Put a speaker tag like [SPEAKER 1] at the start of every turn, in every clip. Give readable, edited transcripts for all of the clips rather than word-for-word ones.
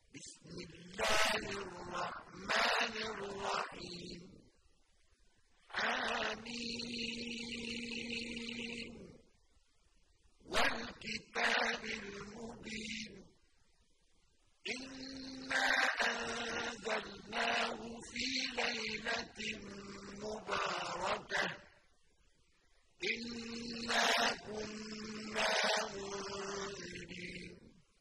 [SPEAKER 1] بسم الله الرحمن الرحيم. آمين. والكتاب المبين. إنا أنزلناه في ليلة مباركة. إنا كنا منذرين.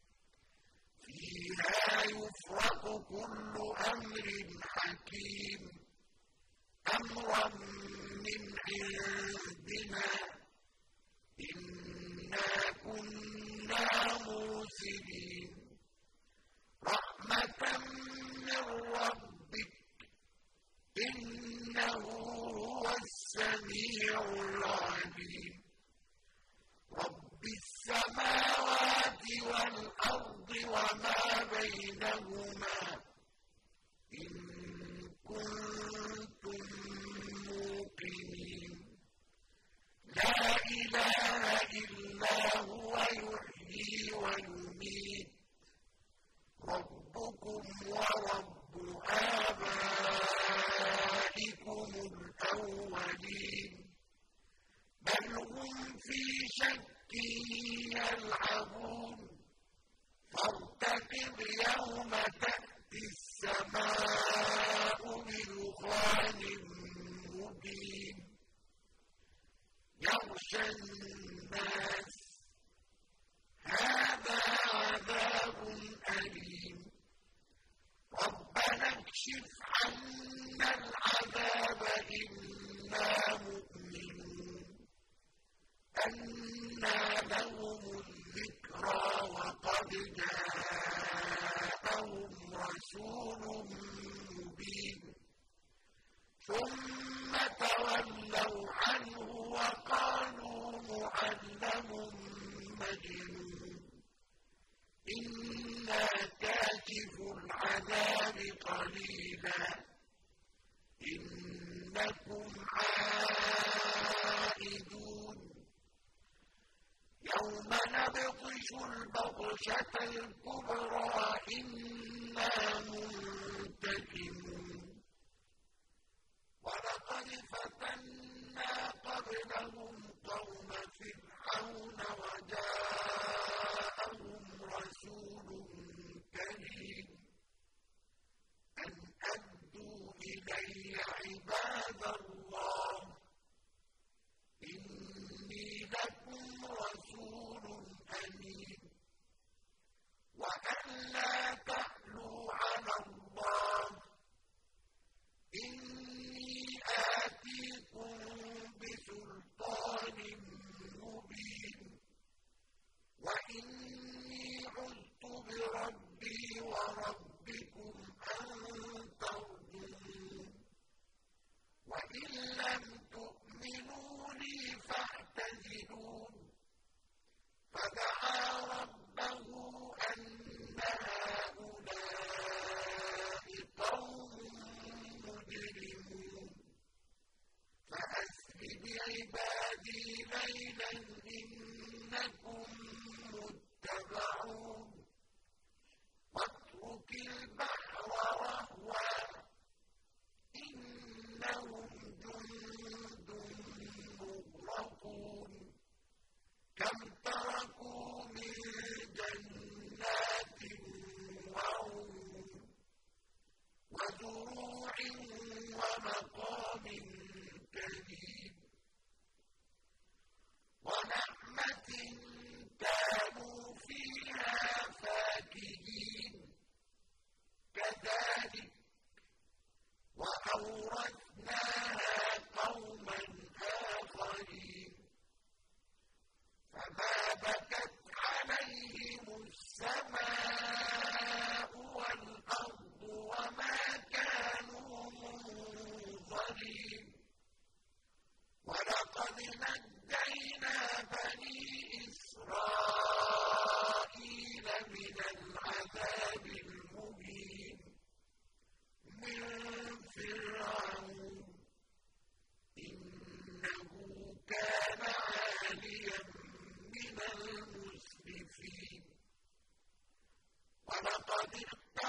[SPEAKER 1] فيها يفرق كل أمر حكيم. أمرا من عندنا. إنا كنا مرسلين. رحمة من ربك. إنه هو السميع العليم. رب السماوات والأرض وما بينهما. إن كنتم موقنين. لا إله إلا هو يحيي ويميت. ربكم ورب آبائكم الأولين. بل هم في شك يلعبون. فارتقب يوم تأتي السماء بدخان مبين. يغشى الناس. هذا عذاب أليم. ربنا اكشف عنا العذاب إنا مؤمنون. أنى لهم الذكرى وقد جاءهم رسول مبين. ثم تولوا عنه وقالوا معلم مجنون. إنا كاشف العذاب قليلا. إنكم عائدون. يوم نبطش البطشة الكبرى إنا منتقمون. ولقد فتنا قبلهم قوم فرعون وجاءهم رسول كريم. أن أدوا إلي عباد الله. إني لكم رسول أمين. وأن لا تعلوا على الله. إني آتيكم بسلطان مبين. وإني عذت بربي وربكم أن ترجمون. وإن لم تؤمنوا لي فاعتزلون. فدعا ربه أن هؤلاء قوم مجرمون. فأسر بعبادي ليلا إنكم متبعون. واترك البحر رهوا. إنهم جند مغرقون. كم تركوا من جنات وعيون. وزروع ومقام كريم. ونعمة كانوا فيها فاكهين. كذلك وأورثناها قوما آخرين. فما بكت عليهم السماء والأرض وما كانوا منظرين. ولقد نجينا بني إسرائيل من العذاب المهين. من فرعون. إنه كان عاليا من المسرفين. ولقد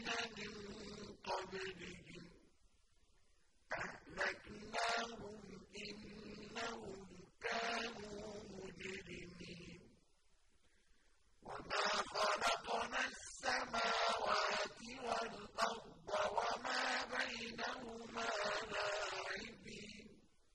[SPEAKER 1] الذين من قبلهم أهلكناهم إنهم كانوا مجرمين وما خلقنا السماوات والأرض وما بينهما لاعبين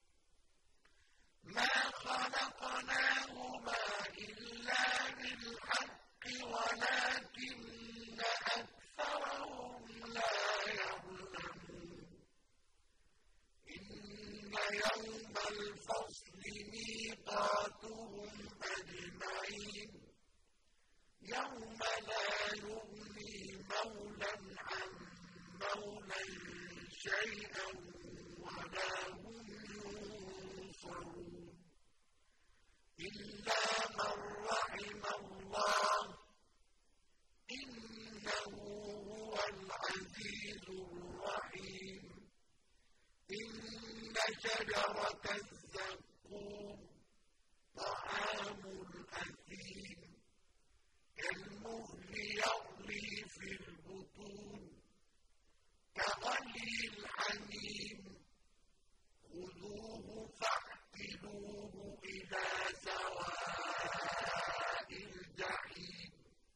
[SPEAKER 1] ما خلقناهما إلا بالحق ولكن أكثرهم لا يعلمون إن يوم الفصل ميقاتهم أجمعين يوم لا يغني مولى عن مولى شيئا ولا هم ينصرون إلا من رحم الله إنه هو العزيز الرحيم إن شجرة الزقوم طعام الأثيم كالمهل يغلي في البطون كغلي الحميم خذوه فاعتلوه إلى سواء الجحيم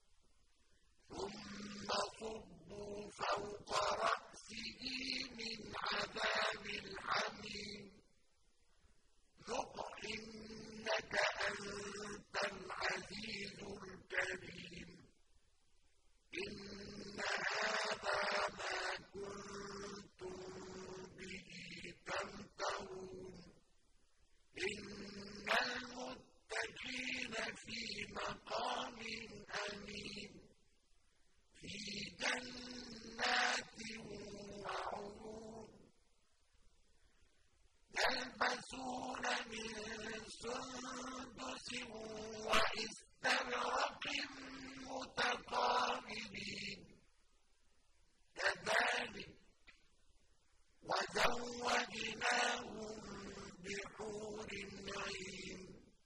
[SPEAKER 1] ثم صبوا فوق رأسه من عذاب الحميم ذق إنك أنت العزيز الكريم إن هذا ما كنتم به تمترون إن المتقين في مقام أمين في جنات وعيون يلبسون من سندس وإستبرق متقابلين كذلك وزوجناهم بحور عين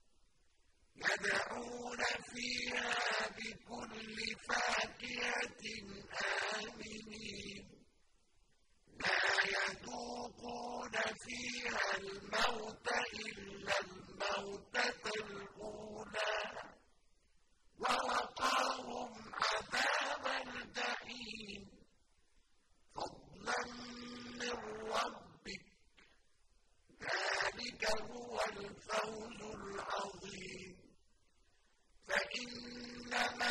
[SPEAKER 1] يدعون فيها بكل فاكهة آمنين لا يذوقون فيها الموت إلا الموتة الأولى ووقاهم عذاب الجحيم فضلا من ربك ذلك هو الفوز العظيم فإنما